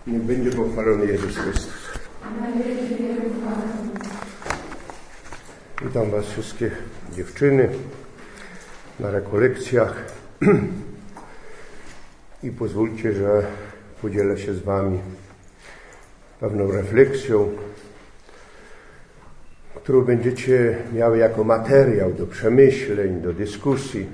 Niech będzie pochwalony Jezus Chrystus. Witam Was wszystkie dziewczyny na rekolekcjach i pozwólcie, że podzielę się z Wami pewną refleksją, którą będziecie miały jako materiał do przemyśleń, do dyskusji.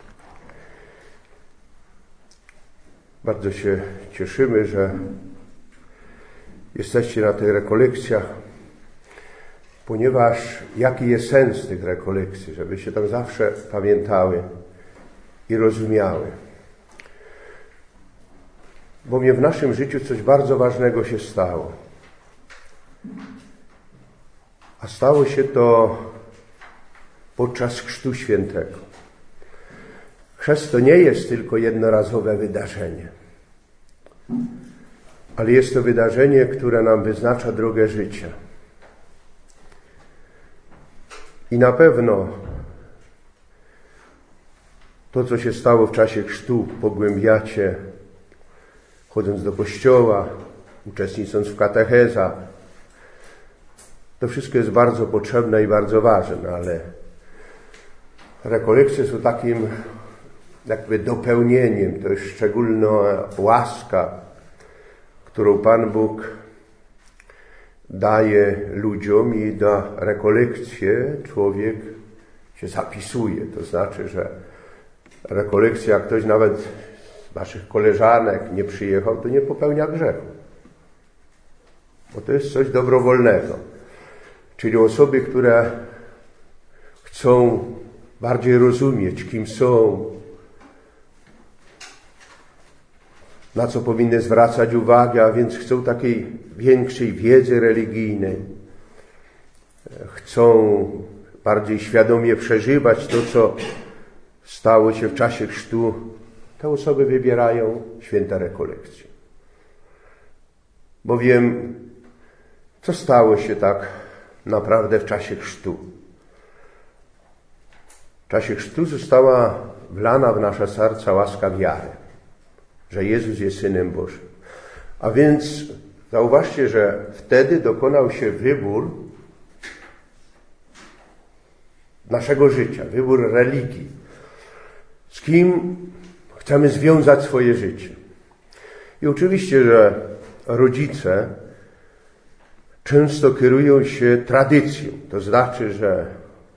Bardzo się cieszymy, że jesteście na tych rekolekcjach, ponieważ jaki jest sens tych rekolekcji, żebyście tam zawsze pamiętały i rozumiały. Bowiem w naszym życiu coś bardzo ważnego się stało. A stało się to podczas Chrztu Świętego. Chrzest to nie jest tylko jednorazowe wydarzenie, ale jest to wydarzenie, które nam wyznacza drogę życia. I na pewno to, co się stało w czasie chrztu, pogłębiacie, chodząc do kościoła, uczestnicząc w katechezach. To wszystko jest bardzo potrzebne i bardzo ważne, ale rekolekcje są takim jakby dopełnieniem. To jest szczególna łaska, którą Pan Bóg daje ludziom i na rekolekcje człowiek się zapisuje. To znaczy, że rekolekcja, jak ktoś nawet z naszych koleżanek nie przyjechał, to nie popełnia grzechu. Bo to jest coś dobrowolnego. Czyli osoby, które chcą bardziej rozumieć, kim są, na co powinny zwracać uwagę, a więc chcą takiej większej wiedzy religijnej. Chcą bardziej świadomie przeżywać to, co stało się w czasie chrztu. Te osoby wybierają święte rekolekcje. Bowiem co stało się tak naprawdę w czasie chrztu? W czasie chrztu została wlana w nasze serca łaska wiary, że Jezus jest Synem Bożym. A więc zauważcie, że wtedy dokonał się wybór naszego życia, wybór religii. Z kim chcemy związać swoje życie. I oczywiście, że rodzice często kierują się tradycją. To znaczy, że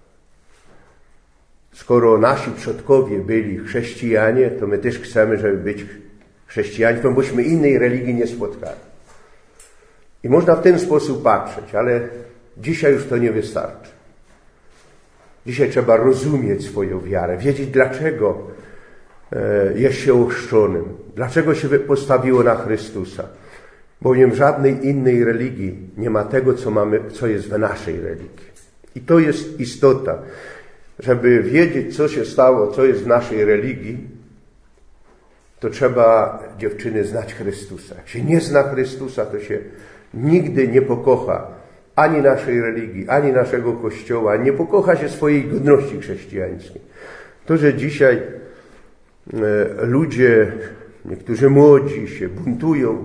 skoro nasi przodkowie byli chrześcijanie, to my też chcemy, żeby być chrześcijaństwem, bośmy innej religii nie spotkali. I można w ten sposób patrzeć, ale dzisiaj już to nie wystarczy. Dzisiaj trzeba rozumieć swoją wiarę, wiedzieć, dlaczego jest się ochrzczonym, dlaczego się postawiło na Chrystusa. Bowiem w żadnej innej religii nie ma tego, co jest w naszej religii. I to jest istota. Żeby wiedzieć, co się stało, co jest w naszej religii, to trzeba, dziewczyny, znać Chrystusa. Jak się nie zna Chrystusa, to się nigdy nie pokocha ani naszej religii, ani naszego Kościoła, nie pokocha się swojej godności chrześcijańskiej. To, że dzisiaj ludzie, niektórzy młodzi się buntują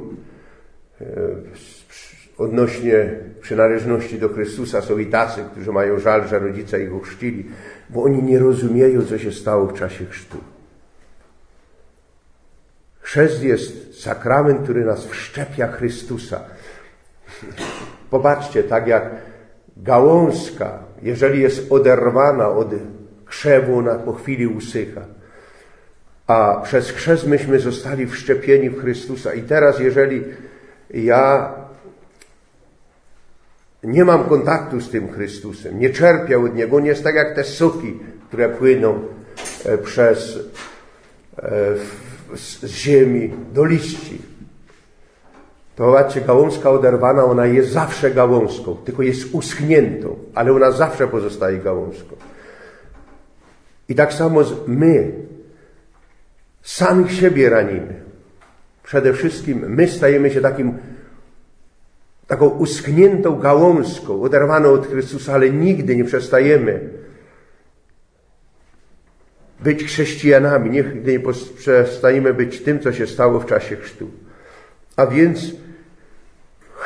odnośnie przynależności do Chrystusa, są i tacy, którzy mają żal, że rodzice ich ochrzcili, bo oni nie rozumieją, co się stało w czasie chrztu. Chrzest jest sakrament, który nas wszczepia Chrystusa. Popatrzcie, tak jak gałązka, jeżeli jest oderwana od krzewu, ona po chwili usycha. A przez chrzest myśmy zostali wszczepieni w Chrystusa. I teraz, jeżeli ja nie mam kontaktu z tym Chrystusem, nie czerpię od Niego, on jest tak jak te soki, które płyną z ziemi do liści. To zobaczcie, gałązka oderwana, ona jest zawsze gałązką, tylko jest uschniętą, ale ona zawsze pozostaje gałązką. I tak samo my samych siebie ranimy. Przede wszystkim my stajemy się taką uschniętą gałązką, oderwaną od Chrystusa, ale nigdy nie przestajemy być chrześcijanami, nigdy nie przestajemy być tym, co się stało w czasie chrztu. A więc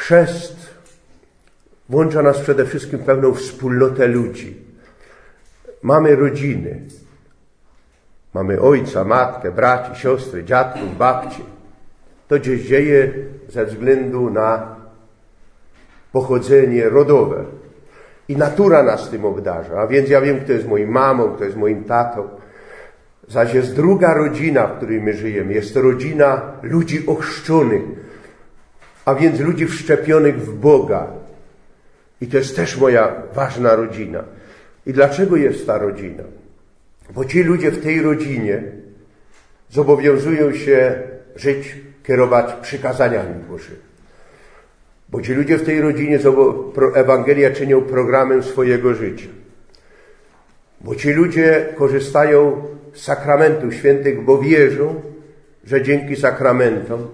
Chrzest włącza nas przede wszystkim w pewną wspólnotę ludzi. Mamy rodziny. Mamy ojca, matkę, braci, siostry, dziadków, babci. To się dzieje ze względu na pochodzenie rodowe. I natura nas tym obdarza. A więc ja wiem, kto jest moją mamą, kto jest moim tatą. Zaś jest druga rodzina, w której my żyjemy. Jest to rodzina ludzi ochrzczonych, a więc ludzi wszczepionych w Boga. I to jest też moja ważna rodzina. I dlaczego jest ta rodzina? Bo ci ludzie w tej rodzinie zobowiązują się żyć, kierować przykazaniami Bożymi. Bo ci ludzie w tej rodzinie Ewangelię czynią programem swojego życia. Bo ci ludzie korzystają z sakramentów świętych, bo wierzą, że dzięki sakramentom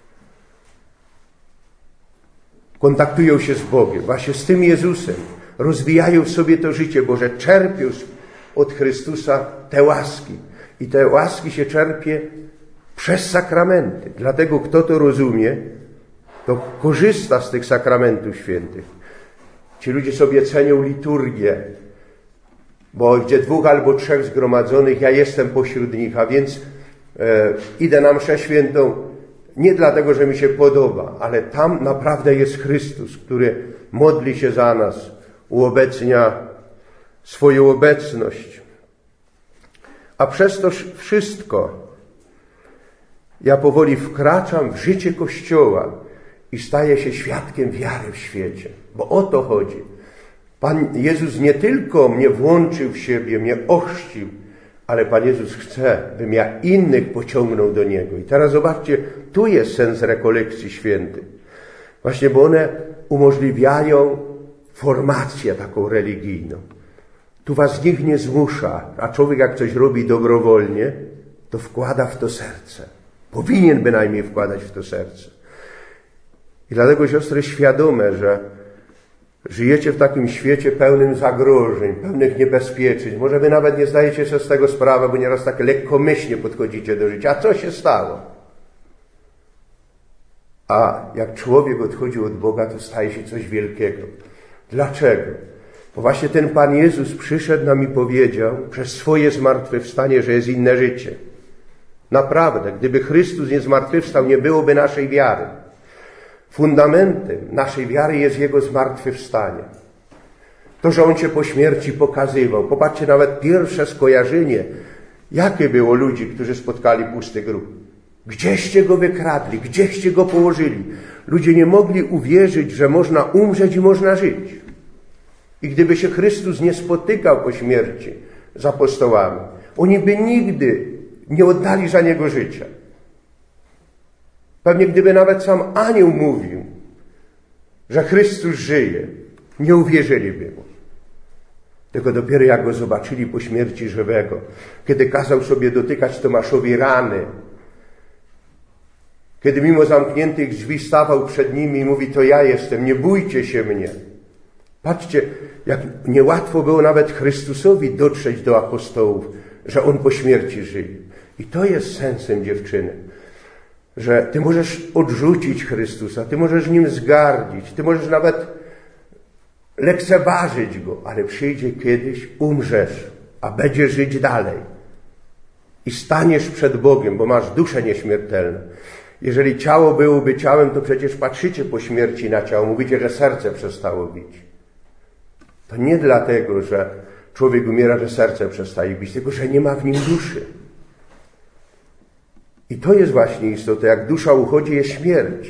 kontaktują się z Bogiem. Właśnie z tym Jezusem rozwijają w sobie to życie Boże, czerpią od Chrystusa te łaski. I te łaski się czerpie przez sakramenty. Dlatego kto to rozumie, to korzysta z tych sakramentów świętych. Ci ludzie sobie cenią liturgię, bo gdzie 2 albo 3 zgromadzonych, ja jestem pośród nich, a więc idę na mszę świętą nie dlatego, że mi się podoba, ale tam naprawdę jest Chrystus, który modli się za nas, uobecnia swoją obecność. A przez to wszystko ja powoli wkraczam w życie Kościoła i staję się świadkiem wiary w świecie. Bo o to chodzi. Pan Jezus nie tylko mnie włączył w siebie, mnie ochrzcił, ale Pan Jezus chce, bym ja innych pociągnął do Niego. I teraz zobaczcie, tu jest sens rekolekcji świętych. Właśnie, bo one umożliwiają formację taką religijną. Tu was nikt nie zmusza, a człowiek jak coś robi dobrowolnie, to wkłada w to serce. Powinien bynajmniej wkładać w to serce. I dlatego, siostry, świadome, że żyjecie w takim świecie pełnym zagrożeń, pełnych niebezpieczeństw. Może wy nawet nie zdajecie sobie z tego sprawy, bo nieraz tak lekkomyślnie podchodzicie do życia. A co się stało? A jak człowiek odchodzi od Boga, to staje się coś wielkiego. Dlaczego? Bo właśnie ten Pan Jezus przyszedł nam i powiedział przez swoje zmartwychwstanie, że jest inne życie. Naprawdę, gdyby Chrystus nie zmartwychwstał, nie byłoby naszej wiary. Fundamentem naszej wiary jest Jego zmartwychwstanie. To, że On się po śmierci pokazywał. Popatrzcie, nawet pierwsze skojarzenie, jakie było ludzi, którzy spotkali pusty grób. Gdzieście Go wykradli, gdzieście Go położyli. Ludzie nie mogli uwierzyć, że można umrzeć i można żyć. I gdyby się Chrystus nie spotykał po śmierci z apostołami, oni by nigdy nie oddali za Niego życia. Pewnie gdyby nawet sam anioł mówił, że Chrystus żyje, nie uwierzyliby Mu. Tylko dopiero jak Go zobaczyli po śmierci żywego, kiedy kazał sobie dotykać Tomaszowi rany, kiedy mimo zamkniętych drzwi stawał przed nimi i mówi, to ja jestem, nie bójcie się mnie. Patrzcie, jak niełatwo było nawet Chrystusowi dotrzeć do apostołów, że On po śmierci żyje. I to jest sensem, dziewczyny, że ty możesz odrzucić Chrystusa, ty możesz Nim zgardzić, ty możesz nawet lekceważyć Go, ale przyjdzie kiedyś, umrzesz, a będziesz żyć dalej. I staniesz przed Bogiem, bo masz duszę nieśmiertelną. Jeżeli ciało byłoby ciałem, to przecież patrzycie po śmierci na ciało, mówicie, że serce przestało bić. To nie dlatego, że człowiek umiera, że serce przestaje bić, tylko że nie ma w nim duszy. I to jest właśnie istota. Jak dusza uchodzi, jest śmierć.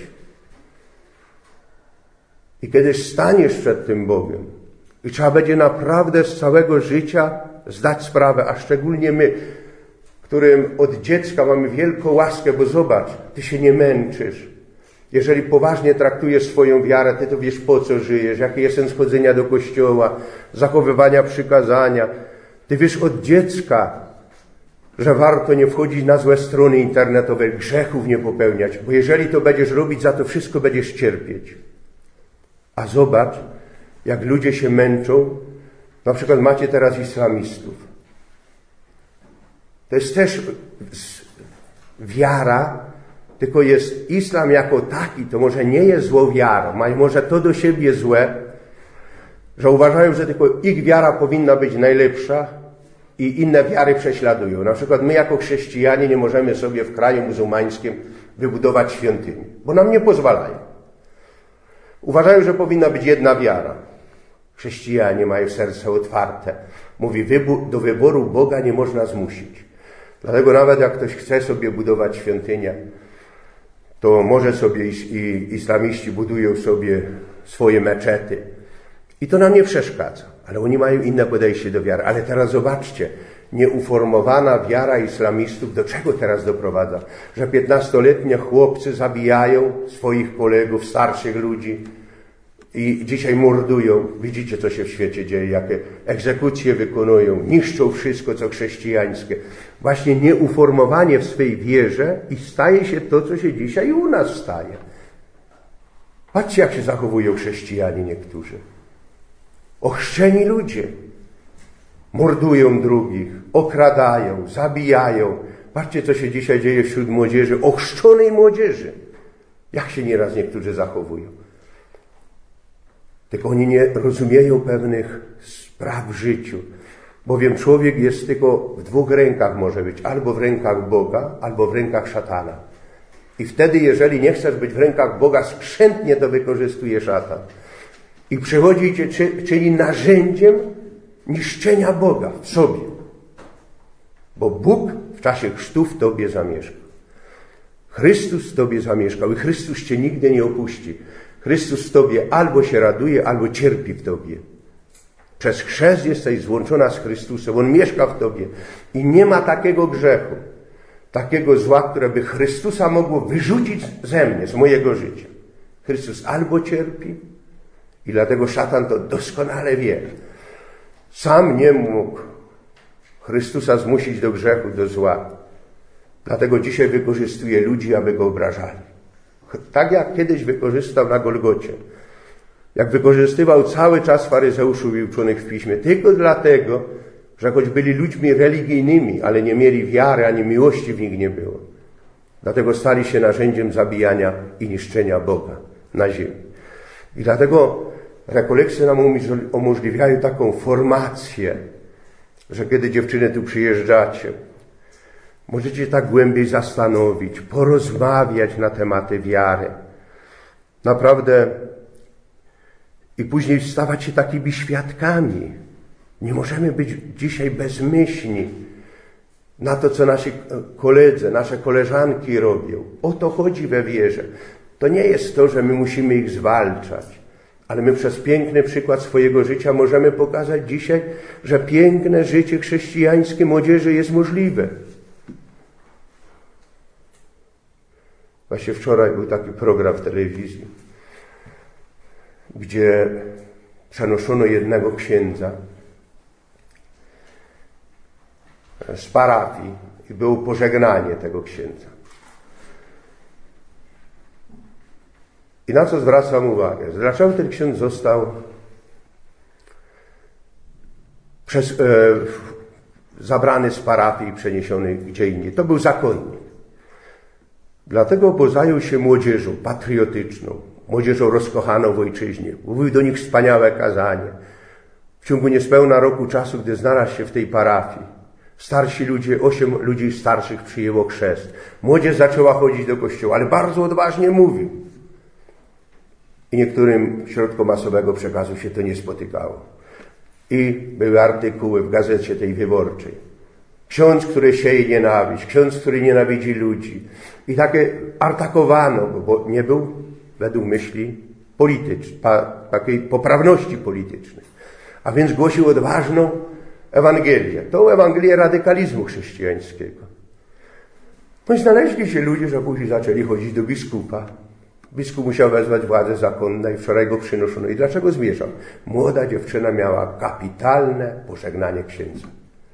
I kiedy staniesz przed tym Bogiem i trzeba będzie naprawdę z całego życia zdać sprawę, a szczególnie my, którym od dziecka mamy wielką łaskę, bo zobacz, ty się nie męczysz. Jeżeli poważnie traktujesz swoją wiarę, ty to wiesz, po co żyjesz, jaki jest sens chodzenia do kościoła, zachowywania przykazania. Ty wiesz od dziecka, że warto nie wchodzić na złe strony internetowe, grzechów nie popełniać, bo jeżeli to będziesz robić, za to wszystko będziesz cierpieć. A zobacz, jak ludzie się męczą. Na przykład macie teraz islamistów. To jest też wiara tylko jest islam jako taki, to może nie jest złą wiarą, mają może to do siebie złe, że uważają, że tylko ich wiara powinna być najlepsza i inne wiary prześladują. Na przykład my jako chrześcijanie nie możemy sobie w kraju muzułmańskim wybudować świątyni, bo nam nie pozwalają. Uważają, że powinna być jedna wiara. Chrześcijanie mają serce otwarte. Mówi, do wyboru Boga nie można zmusić. Dlatego nawet jak ktoś chce sobie budować świątynię, to może sobie i islamiści budują sobie swoje meczety. I to nam nie przeszkadza. Ale oni mają inne podejście do wiary. Ale teraz zobaczcie, nieuformowana wiara islamistów do czego teraz doprowadza? Że 15-letnie chłopcy zabijają swoich kolegów, starszych ludzi i dzisiaj mordują. Widzicie, co się w świecie dzieje, jakie egzekucje wykonują, niszczą wszystko, co chrześcijańskie. Właśnie nieuformowanie w swej wierze i staje się to, co się dzisiaj u nas staje. Patrzcie, jak się zachowują chrześcijanie niektórzy. Ochrzczeni ludzie mordują drugich, okradają, zabijają. Patrzcie, co się dzisiaj dzieje wśród młodzieży, ochrzczonej młodzieży. Jak się nieraz niektórzy zachowują. Tylko oni nie rozumieją pewnych spraw w życiu. Bowiem człowiek jest tylko w dwóch rękach może być. Albo w rękach Boga, albo w rękach szatana. I wtedy, jeżeli nie chcesz być w rękach Boga, skrzętnie to wykorzystuje szatan. I przychodzi cię, czyli narzędziem niszczenia Boga w sobie. Bo Bóg w czasie chrztu w tobie zamieszkał. Chrystus w tobie zamieszkał i Chrystus cię nigdy nie opuści. Chrystus w tobie albo się raduje, albo cierpi w tobie. Przez chrzest jesteś złączona z Chrystusem. On mieszka w tobie. I nie ma takiego grzechu, takiego zła, które by Chrystusa mogło wyrzucić ze mnie, z mojego życia. Chrystus albo cierpi, i dlatego szatan to doskonale wie. Sam nie mógł Chrystusa zmusić do grzechu, do zła. Dlatego dzisiaj wykorzystuje ludzi, aby go obrażali. Tak jak kiedyś wykorzystał na Golgocie. Jak wykorzystywał cały czas faryzeuszów i uczonych w Piśmie. Tylko dlatego, że choć byli ludźmi religijnymi, ale nie mieli wiary, ani miłości w nich nie było. Dlatego stali się narzędziem zabijania i niszczenia Boga na ziemi. I dlatego rekolekcje nam umożliwiają taką formację, że kiedy dziewczyny tu przyjeżdżacie, możecie tak głębiej zastanowić, porozmawiać na tematy wiary. Naprawdę i później stawać się takimi świadkami. Nie możemy być dzisiaj bezmyślni na to, co nasi koledzy, nasze koleżanki robią. O to chodzi we wierze. To nie jest to, że my musimy ich zwalczać, ale my przez piękny przykład swojego życia możemy pokazać dzisiaj, że piękne życie chrześcijańskie młodzieży jest możliwe. Właśnie wczoraj był taki program w telewizji, gdzie przenoszono jednego księdza z parafii i było pożegnanie tego księdza. I na co zwracam uwagę? Dlaczego ten ksiądz został zabrany z parafii i przeniesiony gdzie indziej? To był zakonnik. Dlatego, bo zajął się młodzieżą patriotyczną, młodzieżą rozkochaną w ojczyźnie. Mówił do nich wspaniałe kazanie. W ciągu niespełna roku czasu, gdy znalazł się w tej parafii, starsi ludzie, 8 ludzi starszych przyjęło chrzest. Młodzież zaczęła chodzić do kościoła, ale bardzo odważnie mówił. I niektórym środkom masowego przekazu się to nie spotykało. I były artykuły w gazecie tej wyborczej. Ksiądz, który sieje nienawiść, ksiądz, który nienawidzi ludzi. I takie atakowano go, bo nie był według myśli politycznej, takiej poprawności politycznej. A więc głosił odważną Ewangelię. Tą Ewangelię radykalizmu chrześcijańskiego. No i znaleźli się ludzie, że później zaczęli chodzić do biskupa. Biskup musiał wezwać władze zakonne i wczoraj go przynoszono. I dlaczego zmierzam? Młoda dziewczyna miała kapitalne pożegnanie księdza.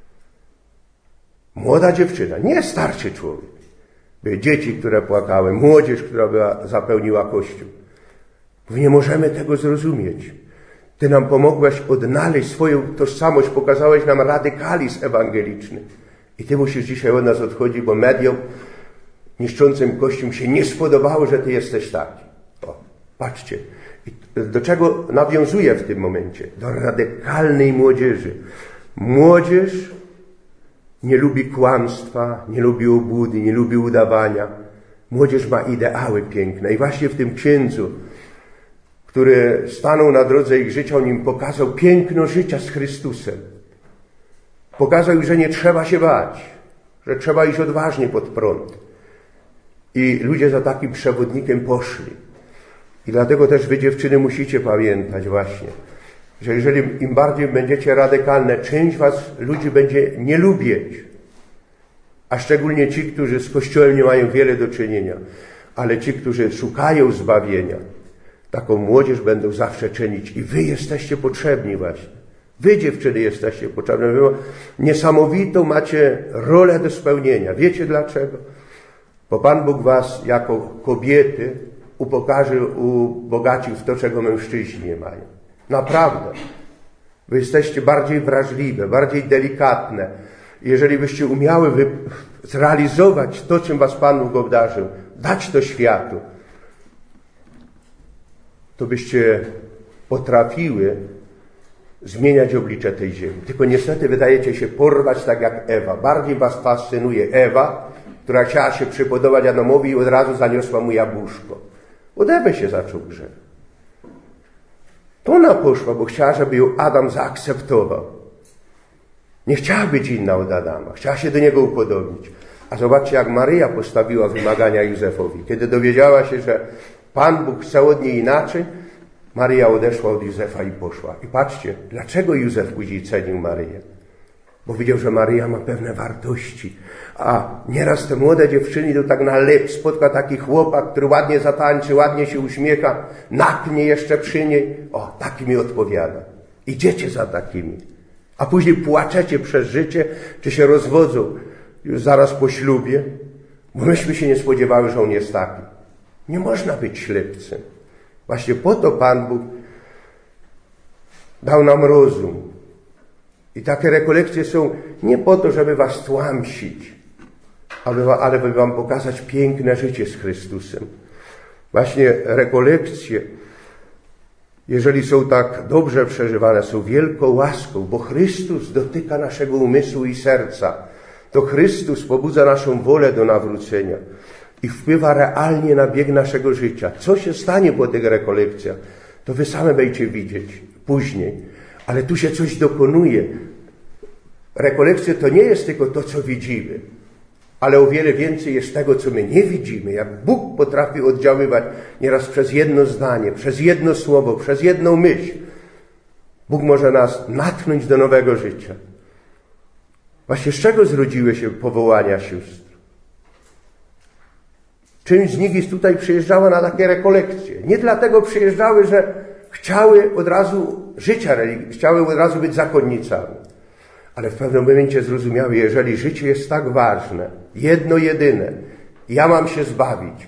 Młoda dziewczyna, nie starszy człowiek. Były dzieci, które płakały, młodzież, która zapełniła kościół. Nie możemy tego zrozumieć. Ty nam pomogłeś odnaleźć swoją tożsamość, pokazałeś nam radykalizm ewangeliczny. I ty musisz dzisiaj od nas odchodzić, bo mediom niszczącym Kościół się nie spodobało, że ty jesteś taki. O, patrzcie. Do czego nawiązuje w tym momencie? Do radykalnej młodzieży. Młodzież nie lubi kłamstwa, nie lubi obłudy, nie lubi udawania. Młodzież ma ideały piękne. I właśnie w tym księdzu, który stanął na drodze ich życia, on im pokazał piękno życia z Chrystusem. Pokazał, że nie trzeba się bać, że trzeba iść odważnie pod prąd. I ludzie za takim przewodnikiem poszli. I dlatego też wy, dziewczyny, musicie pamiętać właśnie, że jeżeli im bardziej będziecie radykalne, część was ludzi będzie nie lubić. A szczególnie ci, którzy z Kościołem nie mają wiele do czynienia. Ale ci, którzy szukają zbawienia, taką młodzież będą zawsze czynić. I wy jesteście potrzebni właśnie. Wy, dziewczyny, jesteście potrzebne. Wy niesamowitą macie rolę do spełnienia. Wiecie dlaczego? Bo Pan Bóg was jako kobiety ubogacił w to, czego mężczyźni nie mają. Naprawdę. Wy jesteście bardziej wrażliwe, bardziej delikatne. Jeżeli byście umiały zrealizować to, czym was Pan Bóg obdarzył, dać to światu, to byście potrafiły zmieniać oblicze tej ziemi. Tylko niestety wydajecie się porwać tak jak Ewa. Bardziej was fascynuje Ewa, która chciała się przypodobać Adamowi i od razu zaniosła mu jabłuszko. Od Ewy się zaczął grzech. To ona poszła, bo chciała, żeby ją Adam zaakceptował. Nie chciała być inna od Adama. Chciała się do niego upodobnić. A zobaczcie, jak Maryja postawiła wymagania Józefowi. Kiedy dowiedziała się, że Pan Bóg chce od niej inaczej, Maryja odeszła od Józefa i poszła. I patrzcie, dlaczego Józef później cenił Maryję? Bo widział, że Maryja ma pewne wartości. A nieraz te młode dziewczyny to tak na lep spotka taki chłopak, który ładnie zatańczy, ładnie się uśmiecha, naknie jeszcze przy niej. O, taki mi odpowiada. Idziecie za takimi. A później płaczecie przez życie, czy się rozwodzą już zaraz po ślubie, bo myśmy się nie spodziewały, że on jest taki. Nie można być ślepcem. Właśnie po to Pan Bóg dał nam rozum. I takie rekolekcje są nie po to, żeby was tłamsić, ale by wam pokazać piękne życie z Chrystusem. Właśnie rekolekcje, jeżeli są tak dobrze przeżywane, są wielką łaską, bo Chrystus dotyka naszego umysłu i serca. To Chrystus pobudza naszą wolę do nawrócenia i wpływa realnie na bieg naszego życia. Co się stanie po tych rekolekcjach, to wy same będziecie widzieć później. Ale tu się coś dokonuje. Rekolekcje to nie jest tylko to, co widzimy, ale o wiele więcej jest tego, co my nie widzimy. Jak Bóg potrafi oddziaływać nieraz przez jedno zdanie, przez jedno słowo, przez jedną myśl. Bóg może nas natchnąć do nowego życia. Właśnie z czego zrodziły się powołania sióstr? Część z nich tutaj przyjeżdżała na takie rekolekcje. Nie dlatego przyjeżdżały, że chciały od razu życia religijnego, chciały od razu być zakonnicami. Ale w pewnym momencie zrozumiały, jeżeli życie jest tak ważne, jedno jedyne, ja mam się zbawić.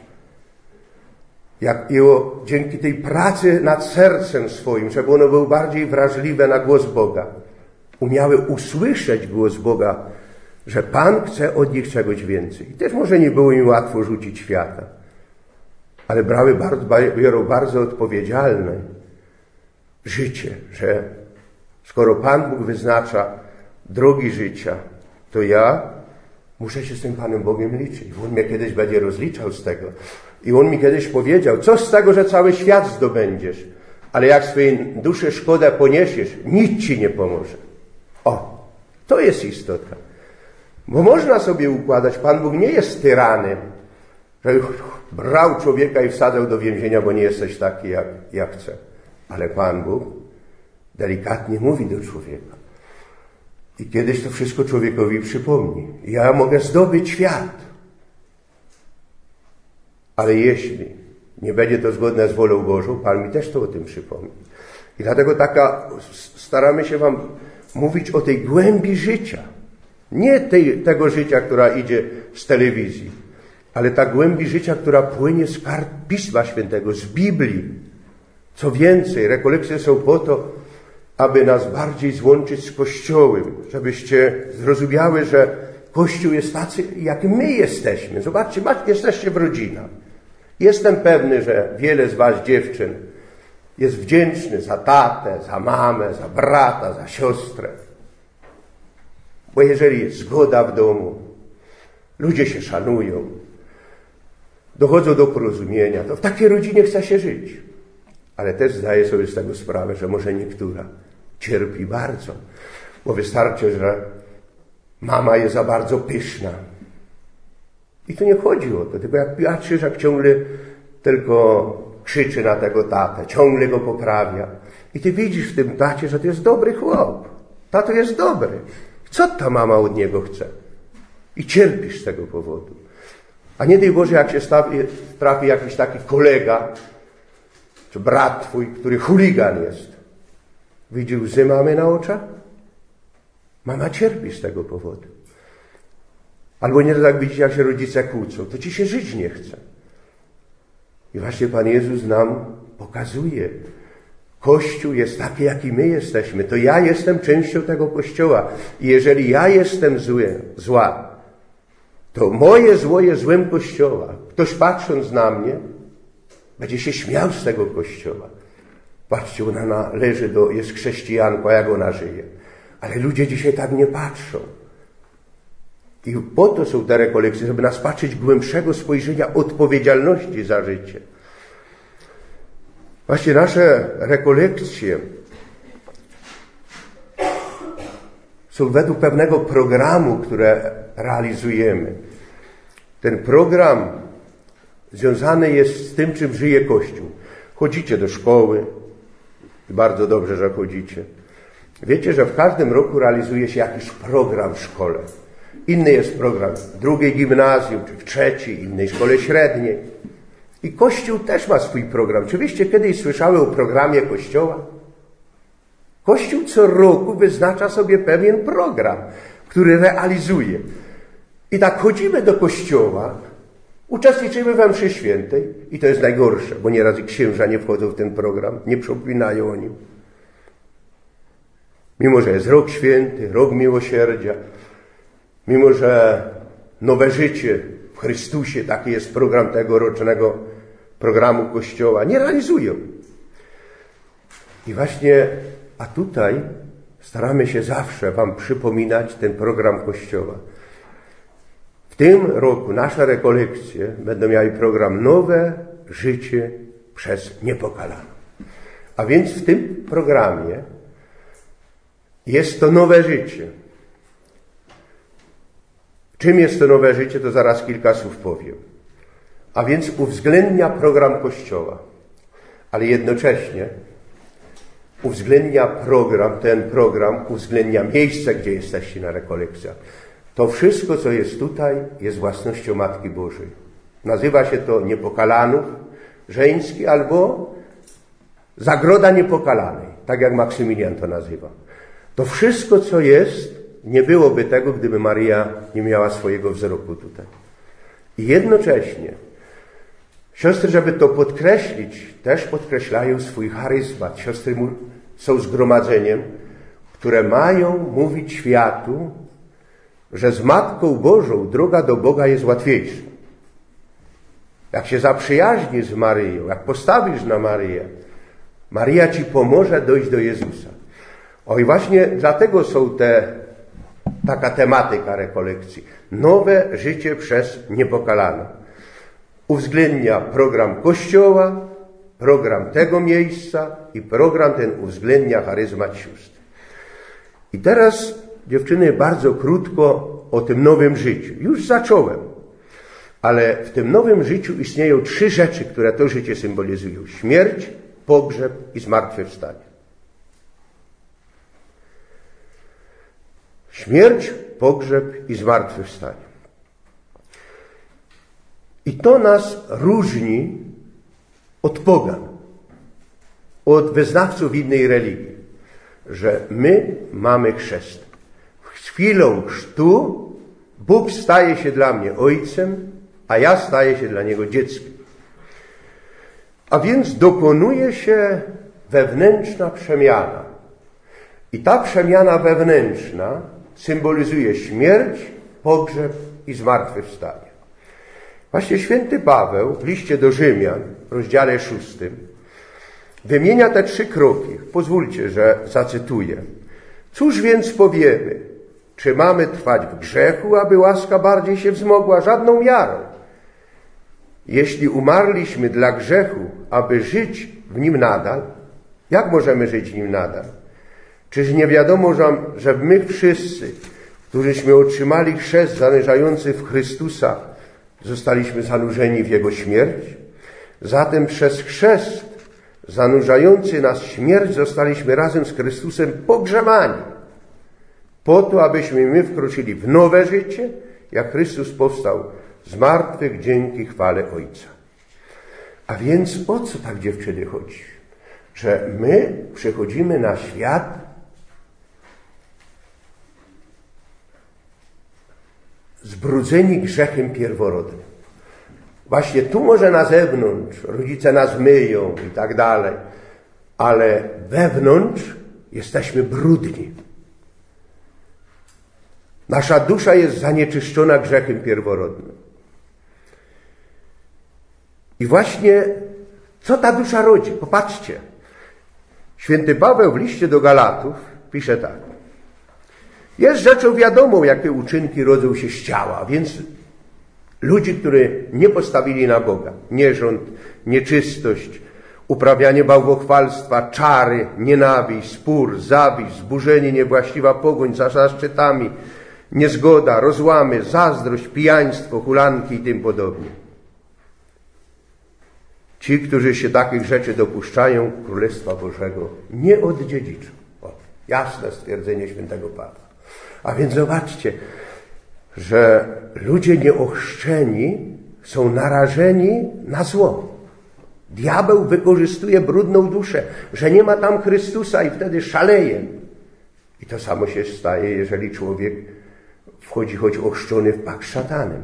Dzięki tej pracy nad sercem swoim, żeby ono było bardziej wrażliwe na głos Boga, umiały usłyszeć głos Boga, że Pan chce od nich czegoś więcej. I też może nie było im łatwo rzucić świata, ale biorą bardzo odpowiedzialne życie, że skoro Pan Bóg wyznacza drogi życia, to ja muszę się z tym Panem Bogiem liczyć. On mnie kiedyś będzie rozliczał z tego. I On mi kiedyś powiedział, co z tego, że cały świat zdobędziesz, ale jak swojej duszy szkodę poniesiesz, nic ci nie pomoże. O, to jest istota. Bo można sobie układać, Pan Bóg nie jest tyranem, że brał człowieka i wsadzał do więzienia, bo nie jesteś taki, jak chce. Ale Pan Bóg delikatnie mówi do człowieka. I kiedyś to wszystko człowiekowi przypomni. Ja mogę zdobyć świat. Ale jeśli nie będzie to zgodne z wolą Bożą, Pan mi też to o tym przypomni. I dlatego staramy się wam mówić o tej głębi życia. Nie tego życia, która idzie z telewizji, ale ta głębi życia, która płynie z kart Pisma Świętego, z Biblii. Co więcej, rekolekcje są po to, aby nas bardziej złączyć z Kościołem, żebyście zrozumiały, że Kościół jest tacy, jak my jesteśmy. Zobaczcie, jesteście w rodzinach. Jestem pewny, że wiele z was dziewczyn jest wdzięczny za tatę, za mamę, za brata, za siostrę. Bo jeżeli jest zgoda w domu, ludzie się szanują, dochodzą do porozumienia, to w takiej rodzinie chce się żyć. Ale też zdaję sobie z tego sprawę, że może niektóra cierpi bardzo, bo wystarczy, że mama jest za bardzo pyszna. I tu nie chodzi o to, tylko jak patrzysz, jak ciągle tylko krzyczy na tego tatę, ciągle go poprawia. I ty widzisz w tym tacie, że to jest dobry chłop. Tato jest dobry. Co ta mama od niego chce? I cierpisz z tego powodu. A nie daj Boże, jak się trafi jakiś taki kolega, czy brat twój, który chuligan jest. Widzi łzy mamy na oczach? Mama cierpi z tego powodu. Albo nie tak widzisz, jak się rodzice kłócą, to ci się żyć nie chce. I właśnie Pan Jezus nam pokazuje, Kościół jest taki, jaki my jesteśmy. To ja jestem częścią tego Kościoła. I jeżeli ja jestem zła, to moje zło jest złem Kościoła. Ktoś patrząc na mnie, będzie się śmiał z tego Kościoła. Patrzcie, ona jest chrześcijanką, a jak ona żyje. Ale ludzie dzisiaj tak nie patrzą. I po to są te rekolekcje, żeby nas patrzeć głębszego spojrzenia odpowiedzialności za życie. Właśnie nasze rekolekcje są według pewnego programu, które realizujemy. Ten program związany jest z tym, czym żyje Kościół. Chodzicie do szkoły i bardzo dobrze, że chodzicie. Wiecie, że w każdym roku realizuje się jakiś program w szkole. Inny jest program w drugiej gimnazjum, czy w trzeciej, innej szkole średniej. I Kościół też ma swój program. Oczywiście kiedyś słyszały o programie Kościoła? Kościół co roku wyznacza sobie pewien program, który realizuje. I tak chodzimy do kościoła, uczestniczymy we mszy świętej i to jest najgorsze, bo nieraz i księża nie wchodzą w ten program, nie przypominają o nim. Mimo że jest rok święty, rok miłosierdzia, mimo że nowe życie w Chrystusie, taki jest program tegorocznego programu Kościoła, nie realizują. I właśnie, a tutaj staramy się zawsze wam przypominać ten program Kościoła. W tym roku nasze rekolekcje będą miały program Nowe Życie przez Niepokalaną. A więc w tym programie jest to nowe życie. Czym jest to nowe życie, to zaraz kilka słów powiem. A więc uwzględnia program Kościoła, ale jednocześnie uwzględnia ten program uwzględnia miejsce, gdzie jesteście na rekolekcjach. To wszystko, co jest tutaj, jest własnością Matki Bożej. Nazywa się to Niepokalanów żeński albo Zagroda Niepokalanej, tak jak Maksymilian to nazywa. To wszystko, co jest, nie byłoby tego, gdyby Maryja nie miała swojego wzroku tutaj. I jednocześnie siostry, żeby to podkreślić, też podkreślają swój charyzmat. Siostry są zgromadzeniem, które mają mówić światu, że z Matką Bożą droga do Boga jest łatwiejsza. Jak się zaprzyjaźnisz z Maryją, jak postawisz na Maryję, Maryja ci pomoże dojść do Jezusa. O i właśnie dlatego są taka tematyka rekolekcji. Nowe życie przez Niepokalaną. Uwzględnia program Kościoła, program tego miejsca i program ten uwzględnia charyzmat sióstr. I teraz, dziewczyny, bardzo krótko o tym nowym życiu. Już zacząłem, ale w tym nowym życiu istnieją 3 rzeczy, które to życie symbolizują. Śmierć, pogrzeb i zmartwychwstanie. Śmierć, pogrzeb i zmartwychwstanie. I to nas różni od pogan, od wyznawców innej religii, że my mamy chrzest. Z chwilą chrztu Bóg staje się dla mnie ojcem, a ja staję się dla Niego dzieckiem. A więc dokonuje się wewnętrzna przemiana. I ta przemiana wewnętrzna symbolizuje śmierć, pogrzeb i zmartwychwstanie. Właśnie święty Paweł w liście do Rzymian, w rozdziale 6, wymienia te 3 kroki. Pozwólcie, że zacytuję. Cóż więc powiemy? Czy mamy trwać w grzechu, aby łaska bardziej się wzmogła? Żadną miarą. Jeśli umarliśmy dla grzechu, aby żyć w nim nadal, jak możemy żyć w nim nadal? Czyż nie wiadomo, że my wszyscy, którzyśmy otrzymali chrzest zanurzający w Chrystusa, zostaliśmy zanurzeni w Jego śmierć? Zatem przez chrzest zanurzający nas w śmierć zostaliśmy razem z Chrystusem pogrzebani, po to, abyśmy my wkroczyli w nowe życie, jak Chrystus powstał z martwych dzięki chwale Ojca. A więc o co tak, dziewczyny, chodzi? Że my przychodzimy na świat zbrudzeni grzechem pierworodnym. Właśnie tu może na zewnątrz rodzice nas myją i tak dalej, ale wewnątrz jesteśmy brudni. Nasza dusza jest zanieczyszczona grzechem pierworodnym. I właśnie co ta dusza rodzi? Popatrzcie. Święty Paweł w liście do Galatów pisze tak. Jest rzeczą wiadomą, jakie uczynki rodzą się z ciała, więc ludzi, którzy nie postawili na Boga, nierząd, nieczystość, uprawianie bałwochwalstwa, czary, nienawiść, spór, zawiść, zburzenie, niewłaściwa pogoń za zaszczytami, niezgoda, rozłamy, zazdrość, pijaństwo, hulanki i tym podobnie. Ci, którzy się takich rzeczy dopuszczają, Królestwa Bożego nie odziedziczą. Jasne stwierdzenie świętego Pawła. A więc zobaczcie, że ludzie nieochrzczeni są narażeni na zło. Diabeł wykorzystuje brudną duszę, że nie ma tam Chrystusa i wtedy szaleje. I to samo się staje, jeżeli człowiek wchodzi choć ochrzczony w pakt z szatanem.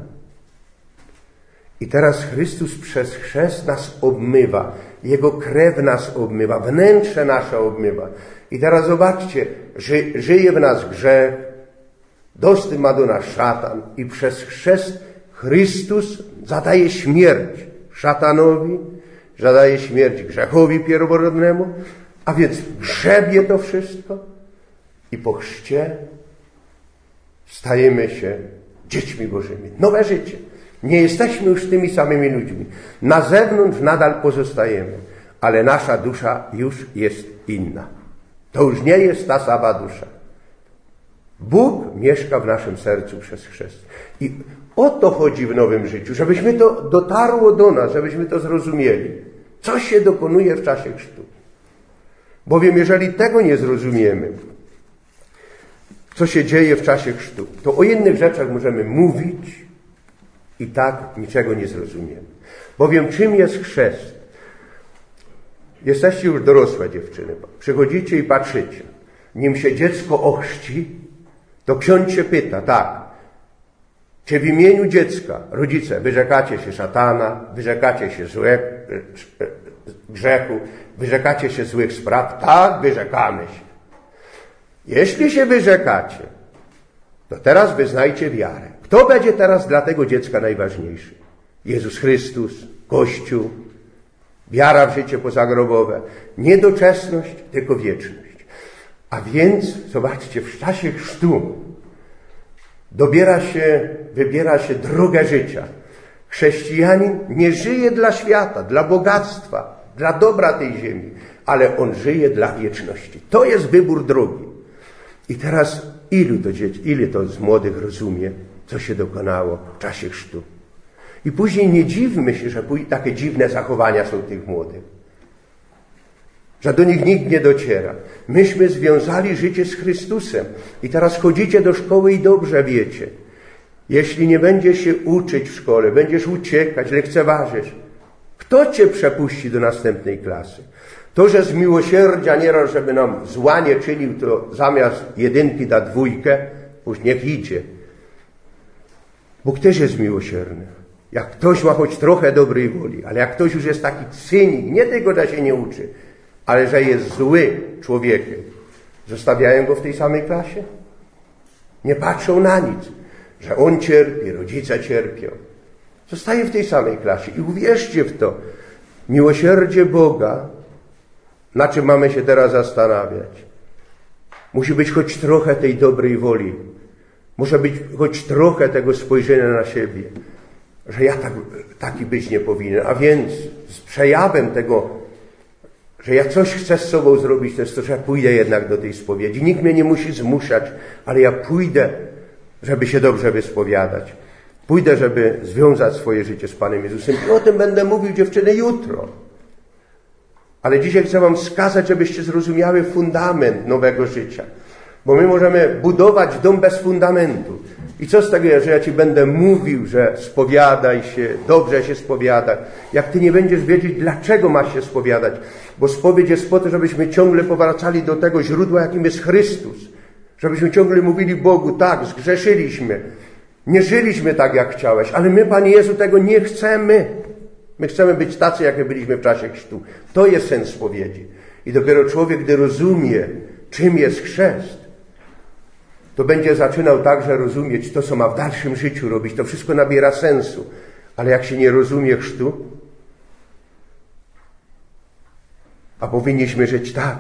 I teraz Chrystus przez chrzest nas obmywa. Jego krew nas obmywa, wnętrze nasze obmywa. I teraz zobaczcie, żyje w nas grzech, dostęp ma do nas szatan i przez chrzest Chrystus zadaje śmierć szatanowi, zadaje śmierć grzechowi pierworodnemu, a więc grzebie to wszystko i po chrzcie stajemy się dziećmi Bożymi. Nowe życie. Nie jesteśmy już tymi samymi ludźmi. Na zewnątrz nadal pozostajemy, ale nasza dusza już jest inna. To już nie jest ta sama dusza. Bóg mieszka w naszym sercu przez chrzest. I o to chodzi w nowym życiu, żebyśmy to dotarło do nas, żebyśmy to zrozumieli. Co się dokonuje w czasie chrztu? Bowiem jeżeli tego nie zrozumiemy, co się dzieje w czasie chrztu, to o innych rzeczach możemy mówić i tak niczego nie zrozumiemy. Bowiem czym jest chrzest? Jesteście już dorosłe dziewczyny. Przychodzicie i patrzycie. Nim się dziecko ochrzci, to ksiądz się pyta, tak, czy w imieniu dziecka rodzice wyrzekacie się szatana, wyrzekacie się grzechu, wyrzekacie się złych spraw? Tak, wyrzekamy się. Jeśli się wyrzekacie, to teraz wyznajcie wiarę. Kto będzie teraz dla tego dziecka najważniejszy? Jezus Chrystus, Kościół, wiara w życie pozagrobowe. Nie doczesność, tylko wieczność. A więc, zobaczcie, w czasie chrztu wybiera się drogę życia. Chrześcijanin nie żyje dla świata, dla bogactwa, dla dobra tej ziemi, ale on żyje dla wieczności. To jest wybór drogi. I teraz ile to z młodych rozumie, co się dokonało w czasie chrztu. I później nie dziwmy się, że takie dziwne zachowania są tych młodych. Że do nich nikt nie dociera. Myśmy związali życie z Chrystusem. I teraz chodzicie do szkoły i dobrze wiecie. Jeśli nie będziesz się uczyć w szkole, będziesz uciekać, lekceważysz, kto cię przepuści do następnej klasy? To, że z miłosierdzia nieraz, żeby nam zła nie czynił, to zamiast 1 da 2, już niech idzie. Bóg też jest miłosierny. Jak ktoś ma choć trochę dobrej woli, ale jak ktoś już jest taki cynik, nie tylko, że się nie uczy, ale że jest zły człowiekiem, zostawiają go w tej samej klasie? Nie patrzą na nic. że on cierpi, rodzice cierpią. Zostaje w tej samej klasie i uwierzcie w to. Miłosierdzie Boga, na czym mamy się teraz zastanawiać? Musi być choć trochę tej dobrej woli. Musi być choć trochę tego spojrzenia na siebie, że ja taki być nie powinien. A więc z przejawem tego, że ja coś chcę z sobą zrobić, to jest to, że ja pójdę jednak do tej spowiedzi. Nikt mnie nie musi zmuszać, ale ja pójdę, żeby się dobrze wyspowiadać. Pójdę, żeby związać swoje życie z Panem Jezusem. I o tym będę mówił, dziewczyny, jutro. Ale dzisiaj chcę wam wskazać, żebyście zrozumiały fundament nowego życia. Bo my możemy budować dom bez fundamentu. I co z tego, że ja ci będę mówił, że spowiadaj się, dobrze się spowiadać, jak ty nie będziesz wiedzieć, dlaczego masz się spowiadać. Bo spowiedź jest po to, żebyśmy ciągle powracali do tego źródła, jakim jest Chrystus. Żebyśmy ciągle mówili Bogu, tak, zgrzeszyliśmy, nie żyliśmy tak, jak chciałeś, ale my, Panie Jezu, tego nie chcemy. My chcemy być tacy, jak byliśmy w czasie chrztu. To jest sens spowiedzi. I dopiero człowiek, gdy rozumie, czym jest chrzest, to będzie zaczynał także rozumieć to, co ma w dalszym życiu robić. To wszystko nabiera sensu. Ale jak się nie rozumie chrztu, a powinniśmy żyć tak.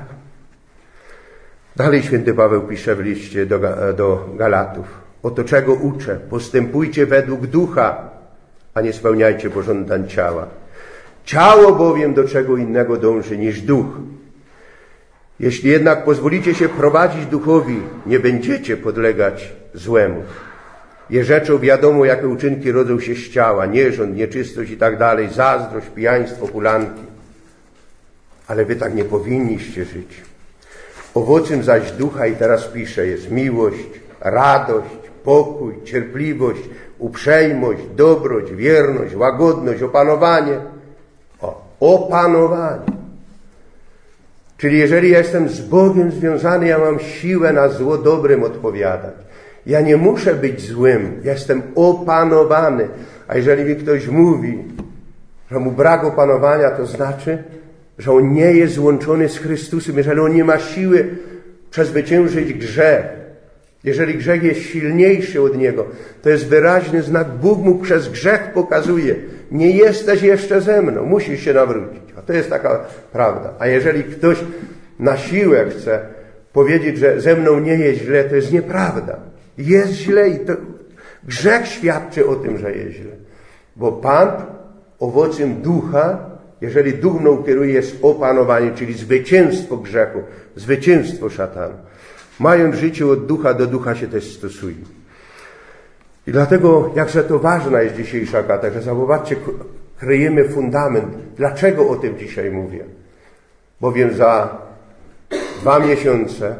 Dalej święty Paweł pisze w liście do Galatów. Oto czego uczę. Postępujcie według ducha, a nie spełniajcie pożądań ciała. Ciało bowiem do czego innego dąży niż duch. Jeśli jednak pozwolicie się prowadzić duchowi, nie będziecie podlegać złemu. Je rzeczą wiadomo, jakie uczynki rodzą się z ciała, nierząd, nieczystość i tak dalej, zazdrość, pijaństwo, hulanki. Ale wy tak nie powinniście żyć. Owocem zaś ducha, i teraz piszę, jest miłość, radość, pokój, cierpliwość, uprzejmość, dobroć, wierność, łagodność, opanowanie. Opanowanie. Czyli jeżeli ja jestem z Bogiem związany, ja mam siłę na zło dobrym odpowiadać. Ja nie muszę być złym, ja jestem opanowany. A jeżeli mi ktoś mówi, że mu brak opanowania, to znaczy, że on nie jest złączony z Chrystusem, jeżeli on nie ma siły przezwyciężyć grzech. Jeżeli grzech jest silniejszy od niego, to jest wyraźny znak. Bóg mu przez grzech pokazuje, nie jesteś jeszcze ze mną, musisz się nawrócić. A to jest taka prawda. A jeżeli ktoś na siłę chce powiedzieć, że ze mną nie jest źle, to jest nieprawda. Jest źle i to grzech świadczy o tym, że jest źle. Bo Pan owocem ducha, jeżeli duch mną kieruje, jest opanowanie, czyli zwycięstwo grzechu, zwycięstwo szatana. Mając życie od ducha do ducha się też stosuje. I dlatego, jakże to ważna jest dzisiejsza katecheza, zobaczcie, kryjemy fundament. Dlaczego o tym dzisiaj mówię? Bowiem za 2 miesiące,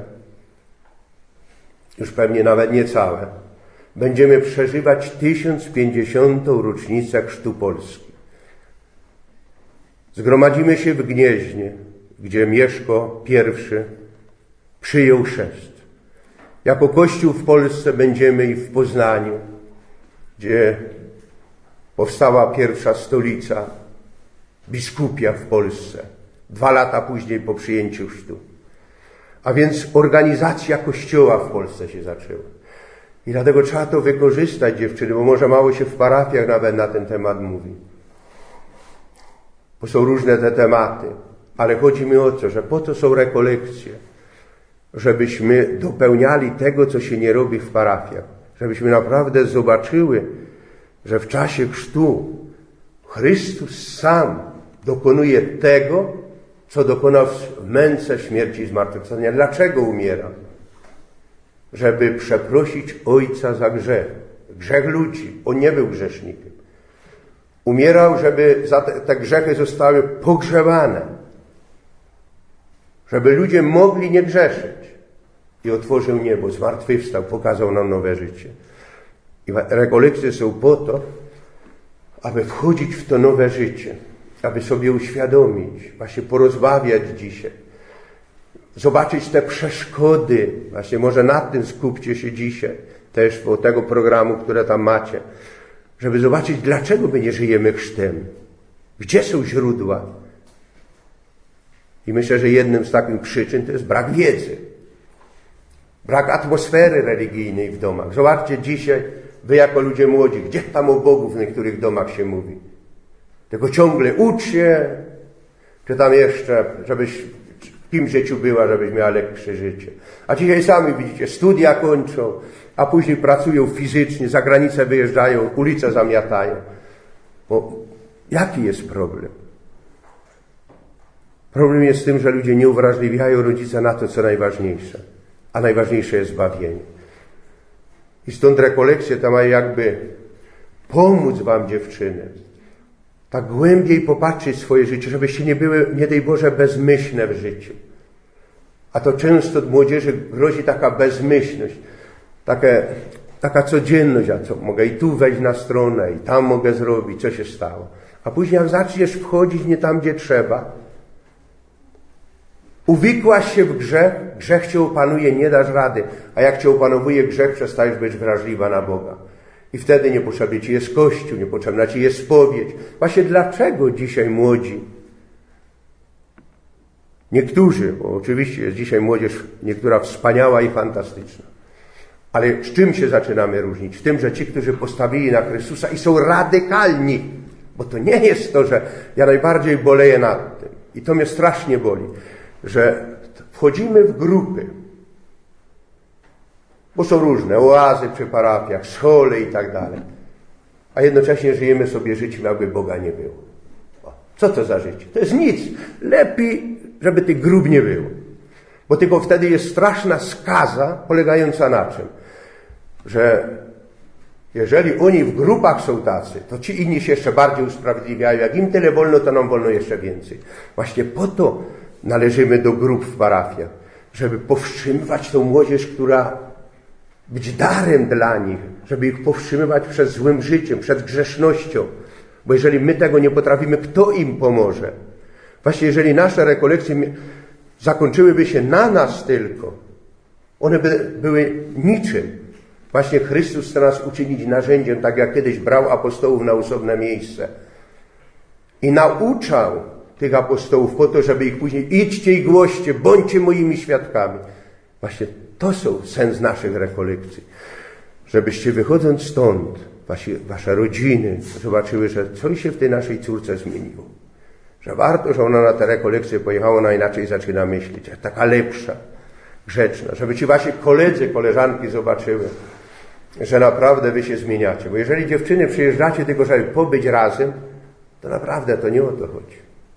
już pewnie nawet niecałe, będziemy przeżywać 1050. rocznicę chrztu Polski. Zgromadzimy się w Gnieźnie, gdzie Mieszko I przyjął chrzest. Jako Kościół w Polsce będziemy i w Poznaniu, gdzie powstała pierwsza stolica biskupia w Polsce, 2 lata później po przyjęciu chrztu. A więc organizacja Kościoła w Polsce się zaczęła. I dlatego trzeba to wykorzystać, dziewczyny, bo może mało się w parafiach nawet na ten temat mówi. Bo są różne te tematy. Ale chodzi mi o to, że po to są rekolekcje, żebyśmy dopełniali tego, co się nie robi w parafiach. Żebyśmy naprawdę zobaczyły, że w czasie chrztu Chrystus sam dokonuje tego, co dokonał w męce, śmierci i zmartwychwstania. Dlaczego umiera? Żeby przeprosić Ojca za grzech. Grzech ludzi. On nie był grzesznikiem. Umierał, żeby te grzechy zostały pogrzebane. Żeby ludzie mogli nie grzeszyć. I otworzył niebo, zmartwychwstał, pokazał nam nowe życie. I rekolekcje są po to, aby wchodzić w to nowe życie, aby sobie uświadomić, właśnie porozmawiać dzisiaj, zobaczyć te przeszkody, właśnie może nad tym skupcie się dzisiaj, też po tego programu, które tam macie, żeby zobaczyć, dlaczego my nie żyjemy chrztem, gdzie są źródła. I myślę, że jednym z takich przyczyn to jest brak wiedzy. Brak atmosfery religijnej w domach. Zobaczcie dzisiaj, wy jako ludzie młodzi, gdzie tam o Bogu w niektórych domach się mówi? Tylko ciągle ucz się, czy tam jeszcze, żebyś w kim życiu była, żebyś miała lepsze życie. A dzisiaj sami widzicie, studia kończą, a później pracują fizycznie, za granicę wyjeżdżają, ulice zamiatają. Bo jaki jest problem? Problem jest w tym, że ludzie nie uwrażliwiają rodzica na to, co najważniejsze. A najważniejsze jest zbawienie. I stąd rekolekcje to mają jakby pomóc wam, dziewczyny, tak głębiej popatrzeć w swoje życie, żebyście nie były, nie daj Boże, bezmyślne w życiu. A to często od młodzieży grozi taka bezmyślność, taka codzienność, a co, mogę i tu wejść na stronę, i tam mogę zrobić, co się stało. A później jak zaczniesz wchodzić nie tam, gdzie trzeba, uwikłaś się w grzech, grzech cię opanuje, nie dasz rady, a jak cię opanowuje grzech, przestajesz być wrażliwa na Boga. I wtedy niepotrzebny ci jest Kościół, niepotrzebna ci jest spowiedź. Właśnie dlaczego dzisiaj młodzi, niektórzy, bo oczywiście jest dzisiaj młodzież niektóra wspaniała i fantastyczna, ale z czym się zaczynamy różnić? W tym, że ci, którzy postawili na Chrystusa i są radykalni, bo to nie jest to, że ja najbardziej boleję nad tym i to mnie strasznie boli, że wchodzimy w grupy, bo są różne oazy przy parafiach, schole i tak dalej, a jednocześnie żyjemy sobie życiem, jakby Boga nie było. Co to za życie? To jest nic. Lepiej, żeby tych grup nie było. Bo tylko wtedy jest straszna skaza polegająca na czym? Że jeżeli oni w grupach są tacy, to ci inni się jeszcze bardziej usprawiedliwiają. Jak im tyle wolno, to nam wolno jeszcze więcej. Właśnie po to należymy do grup w parafiach, żeby powstrzymywać tą młodzież, która być darem dla nich, żeby ich powstrzymywać przed złym życiem, przed grzesznością. Bo jeżeli my tego nie potrafimy, kto im pomoże? Właśnie jeżeli nasze rekolekcje zakończyłyby się na nas tylko, one by były niczym. Właśnie Chrystus chce nas uczynić narzędziem, tak jak kiedyś brał apostołów na osobne miejsce i nauczał tych apostołów po to, żeby ich później idźcie i głoście, bądźcie moimi świadkami. Właśnie to są sens naszych rekolekcji. Żebyście wychodząc stąd, wasze rodziny zobaczyły, że coś się w tej naszej córce zmieniło. Że warto, że ona na te rekolekcje pojechała, ona inaczej zaczyna myśleć. Jak taka lepsza, grzeczna. Żeby ci wasi koledzy, koleżanki zobaczyły, że naprawdę wy się zmieniacie. Bo jeżeli dziewczyny przyjeżdżacie tylko, żeby pobyć razem, to naprawdę to nie o to chodzi.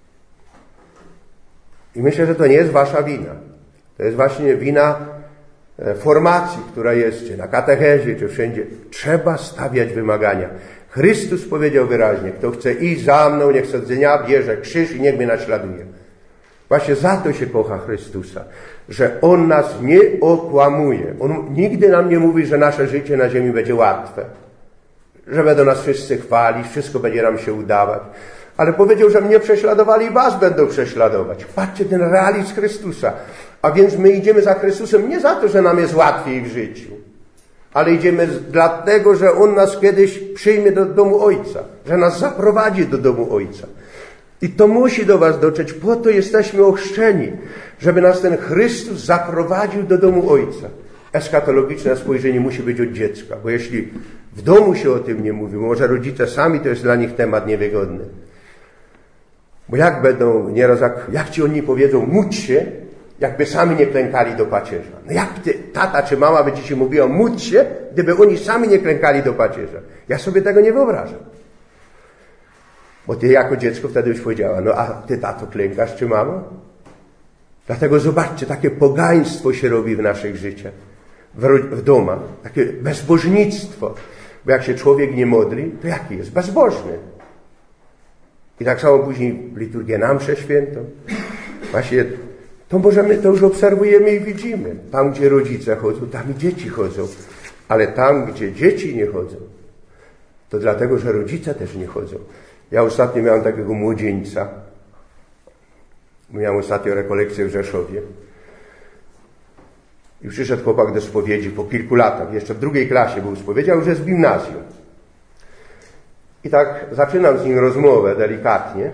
I myślę, że to nie jest wasza wina. To jest właśnie wina formacji, która jest czy na katechezie, czy wszędzie. Trzeba stawiać wymagania. Chrystus powiedział wyraźnie, kto chce iść za mną, niech co dnia bierze krzyż i niech mnie naśladuje. Właśnie za to się kocha Chrystusa, że On nas nie okłamuje. On nigdy nam nie mówi, że nasze życie na ziemi będzie łatwe, że będą nas wszyscy chwalić, wszystko będzie nam się udawać. Ale powiedział, że mnie prześladowali i was będą prześladować. Patrzcie, ten realizm Chrystusa. A więc my idziemy za Chrystusem nie za to, że nam jest łatwiej w życiu, ale idziemy dlatego, że On nas kiedyś przyjmie do domu Ojca, że nas zaprowadzi do domu Ojca. I to musi do was dotrzeć, po to jesteśmy ochrzczeni, żeby nas ten Chrystus zaprowadził do domu Ojca. Eschatologiczne spojrzenie musi być od dziecka, bo jeśli w domu się o tym nie mówi, może rodzice sami, to jest dla nich temat niewygodny. Bo jak będą nieraz, jak ci oni powiedzą, módl się, jakby sami nie klękali do pacierza. No jak tata czy mama by ci mówiła, módl się, gdyby oni sami nie klękali do pacierza. Ja sobie tego nie wyobrażam. Bo ty jako dziecko wtedy byś powiedziała, no a ty tato klękasz czy mamo? Dlatego zobaczcie, takie pogaństwo się robi w naszych życiach, w domach, takie bezbożnictwo. Bo jak się człowiek nie modli, to jaki jest? Bezbożny. I tak samo później liturgię na mszę świętą. Właśnie to już obserwujemy i widzimy. Tam, gdzie rodzice chodzą, tam i dzieci chodzą. Ale tam, gdzie dzieci nie chodzą, to dlatego, że rodzice też nie chodzą. Ja ostatnio miałem takiego młodzieńca. Miałem ostatnio rekolekcję w Rzeszowie. I przyszedł chłopak do spowiedzi po kilku latach. Jeszcze w 2. klasie był spowiedział, że jest w gimnazjum. I tak zaczynam z nim rozmowę delikatnie.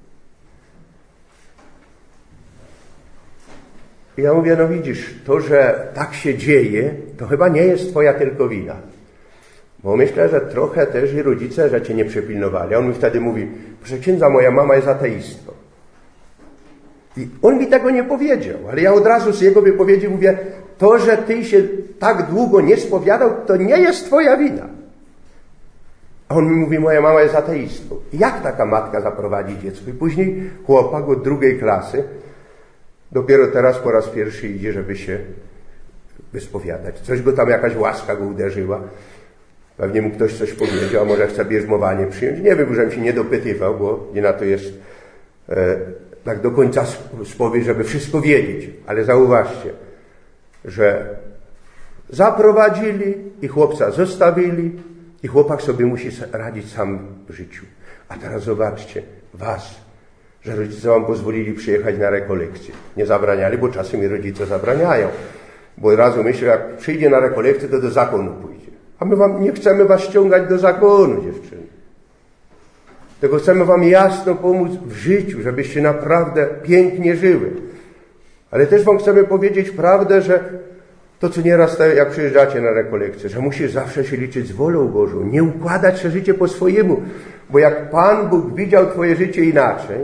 I ja mówię, no widzisz, to, że tak się dzieje, to chyba nie jest twoja tylko wina. Bo myślę, że trochę też i rodzice, że cię nie przepilnowali. A on mi wtedy mówi, proszę księdza, moja mama jest ateistką. I on mi tego nie powiedział, ale ja od razu z jego wypowiedzi mówię, to, że ty się tak długo nie spowiadał, to nie jest twoja wina. A on mi mówi, moja mama jest ateistką. Jak taka matka zaprowadzi dziecko? I później chłopak od 2. klasy dopiero teraz po raz pierwszy idzie, żeby się wyspowiadać. Coś go tam, jakaś łaska go uderzyła. Pewnie mu ktoś coś powiedział, a może chce bierzmowanie przyjąć. Nie wiem, żebym się nie dopytywał, bo nie na to jest tak do końca spowiedź, żeby wszystko wiedzieć. Ale zauważcie, że zaprowadzili i chłopca zostawili i chłopak sobie musi radzić sam w życiu. A teraz zobaczcie, was, że rodzice wam pozwolili przyjechać na rekolekcję. Nie zabraniali, bo czasem i rodzice zabraniają. Bo od razu myślę, jak przyjdzie na rekolekcję, to do zakonu pójdzie. A my wam nie chcemy was ściągać do zakonu, dziewczyny. Tylko chcemy wam jasno pomóc w życiu, żebyście naprawdę pięknie żyły. Ale też wam chcemy powiedzieć prawdę, że to, co nieraz, jak przyjeżdżacie na rekolekcję, że musisz zawsze się liczyć z wolą Bożą, nie układać się życie po swojemu, bo jak Pan Bóg widział twoje życie inaczej,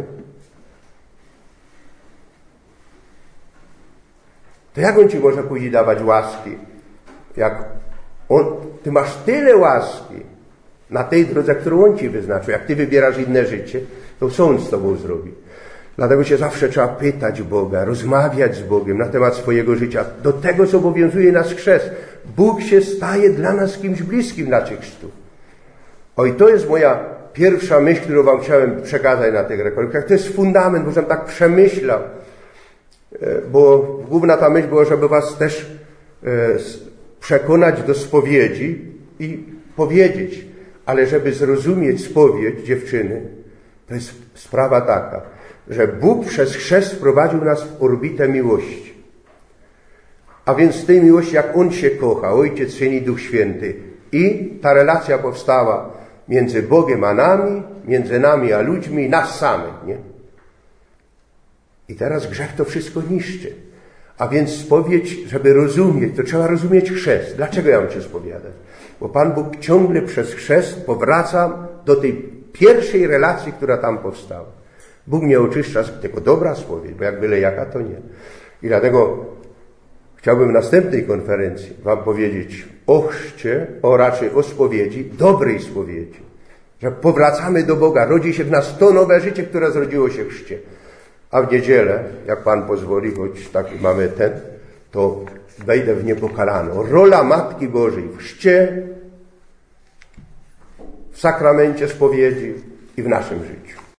to jak On ci może później dawać łaski? Jak ty masz tyle łaski na tej drodze, którą On ci wyznaczył. Jak ty wybierasz inne życie, to co On z tobą zrobi? Dlatego się zawsze trzeba pytać Boga, rozmawiać z Bogiem na temat swojego życia. Do tego zobowiązuje nas chrzest. Bóg się staje dla nas kimś bliskim na chrztu. Oj, to jest moja pierwsza myśl, którą wam chciałem przekazać na tych rekolekcjach. To jest fundament, bo żebym tak przemyślał. Bo główna ta myśl była, żeby was też przekonać do spowiedzi i powiedzieć. Ale żeby zrozumieć spowiedź dziewczyny, to jest sprawa taka, że Bóg przez chrzest wprowadził nas w orbitę miłości. A więc z tej miłości, jak On się kocha, Ojciec, Syn i Duch Święty. I ta relacja powstała między Bogiem a nami, między nami a ludźmi, nas samych, nie? I teraz grzech to wszystko niszczy. A więc spowiedź, żeby rozumieć, to trzeba rozumieć chrzest. Dlaczego ja mam się spowiadać? Bo Pan Bóg ciągle przez chrzest powraca do tej pierwszej relacji, która tam powstała. Bóg nie oczyszcza, tylko dobra spowiedź, bo jak byle jaka, to nie. I dlatego chciałbym w następnej konferencji wam powiedzieć o chrzcie, raczej o spowiedzi, dobrej spowiedzi. Że powracamy do Boga, rodzi się w nas to nowe życie, które zrodziło się w chrzcie. A w niedzielę, jak Pan pozwoli, choć taki mamy to wejdę w niepokalaną. Rola Matki Bożej w chrzcie, w sakramencie spowiedzi i w naszym życiu.